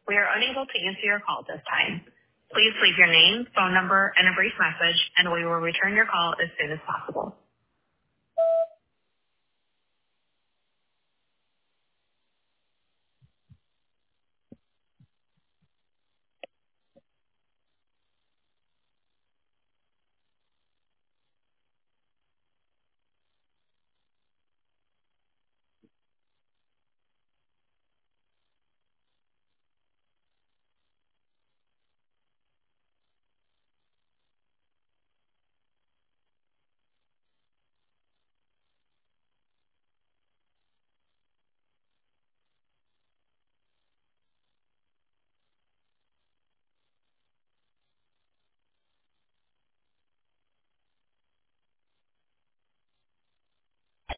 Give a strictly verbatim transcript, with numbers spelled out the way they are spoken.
We are unable to answer your call at this time. Please leave your name, phone number, and a brief message, and we will return your call as soon as possible.